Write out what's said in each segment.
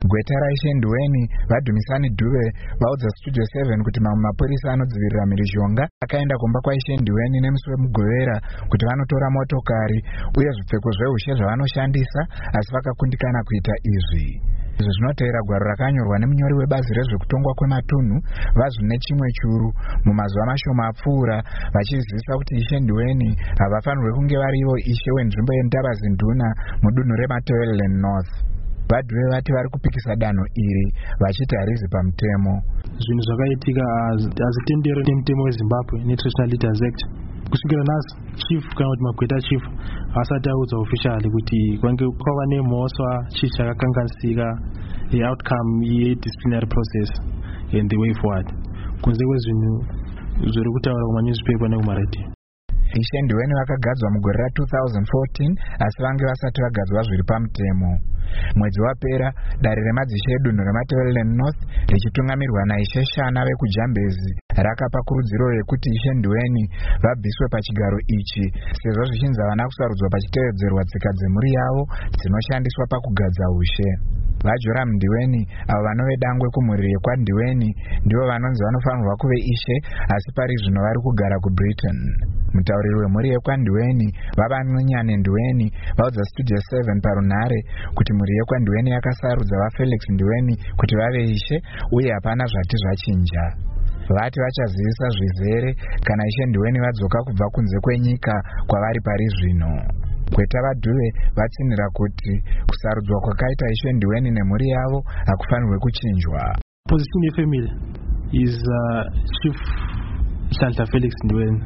Gweta raIshe Nduweni vaDhumisani Dube vaudza Studio 7 kuti mamwe mapurisa anodzivirira mhirizhonga akaenda kumba kwaIshe Nduweni nemusi wemugovera kuti vanotora motokari uye zvipfeko zveushe zvavanoshandisa, asi vakakundikana kuita izvi. Izvi zvinoteera gwaro rakanyorwa nemunyori webazi rezvekutongwa kwematunhu vazvine chimwe churu mumazuva mashoma apfuura, vachizivisa kuti Ishe Nduweni havafanirwe kunge varivo ishe wenzvimbo yeNtabazinduna mudunhu reMatabeleland North. Vadhuve vati vari kupikisa danho iri vachiti harizi pamutemo. Zvinhu zvakaitika hazitenderwi nemutemo weZimbabwe neTrational Leaders Act. Kusvikira nhasi chief kana kuti Magweta chief haasati audza officially kuti kwange kwava nemhosva chii chakakanganisika outcome ye-disciplinary process and the way forward, kunze kwezvinhu zviri kutaura kumanewspaper nekumaredhiyo. Ishe Nduweni vakagadzwa mugore ra2014 asi vange vasati vagadzwa zviri pamutemo. Mwedzi wapera dare remadzishe edunhu reMatabeleland North richitungamirirwa naIshe Shana vekujambezi rakapa kurudziro rekuti Ishe Nduweni vabviswe pachigaro ichi sezvo zvichinzi havana kusarudzwa pachitevedzerwa tsika dzemhuri yavo dzinoshandiswa pakugadza ushe. VaJoram Nduweni avo vanove dangwe kumhuri yekwaNduweni ndivo vanonzi vanofanirwa kuve ishe, asi pari zvino vari kugara kuBritain. Mutauriri wemhuri yekwaNduweni vaVaNcinyane Nduweni vaudza Studio 7 parunhare kuti mhuri yekwaNduweni yakasarudza vaFelix Nduweni kuti vave ishe uye hapana zvati zvachinja. Vati vachazivisa zvizere kana Ishe Nduweni vadzoka kubva kunze kwenyika kwavari pari zvino. Gweta vadhuve vatsinira kuti kusarudzwa kwakaita Ishe Nduweni nemhuri yavo hakufanirwe kuchinjwa. Position yefamily is Chief Nhlanhla Felix Nduweni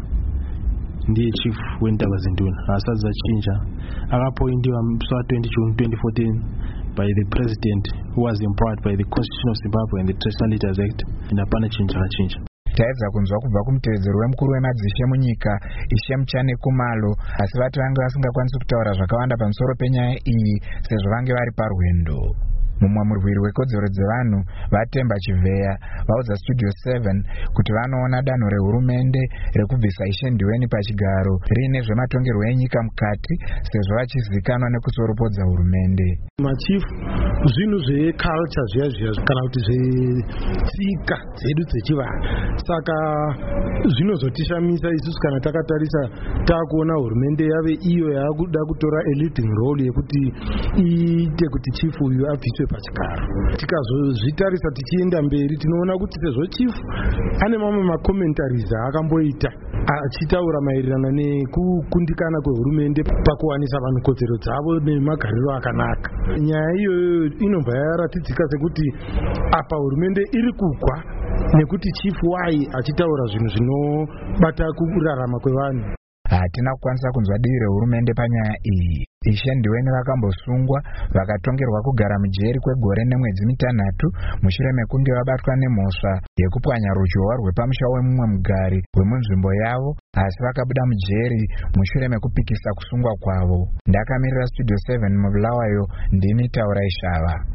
ndiye chief weNtabazinduna, haasati zachinja. Akapointiwa musi wa20 June 2014 by the president who was empowered by the Constitution of Zimbabwe and the Traditional Leaders Act, and hapana chinja kachinja. Taedza kunzwa kubva kumutevedzeri wemukuru wemadzishe munyika Ishe Muchane Kumalo, asi vati vange vasingakwanisi kutaura zvakawanda pamusoro penyaya iyi sezvo vange vari parwendo. Mumwe murwiri wekodzero dzevanhu vaTemba Chivheya vaudza Studio 7 kuti vanoona danho rehurumende rekubvisa Ishe Nduweni pachigaro riine zvematongerwo enyika mukati sezvo vachizivikanwa nekusoropodza hurumende. Machief zvinhu zveculture zviya kana kuti zvetsika dzedu dzechivanhu, saka zvinozotishamisa isusu kana takatarisa takuona hurumende yave iyo yakuda kutora a leading role yekuti iite kuti chief uyu abviswe pachigaro. Tikazozvitarisa tichienda mberi tinoona kuti sezvo chief ane mamwe makomentaries aakamboita achitaura maererano nekukundikana kwehurumende pakuwanisa vanhu kodzero dzavo nemagariro akanaka. Nyaya iyoyo inobva yaratidzika sekuti apa hurumende iri kugwa nekuti chief wai achitaura zvinhu zvinobata kurarama kwevanhu. Hatina kukwanisa kunzwa divi rehurumende panyaya iyi. Ishe Nduweni vakambosungwa vakatongerwa kugara mujeri kwegore nemwedzi mitanhatu mushure mekunge vabatwa nemhosva yekupwanya ruzhowa rwepamusha wemumwe mugari wemunzvimbo yavo, asi vakabuda mujeri mushure mekupikisa kusungwa kwavo. Ndakamirira Studio 7 muBulawayo, ndini Taura Ishava.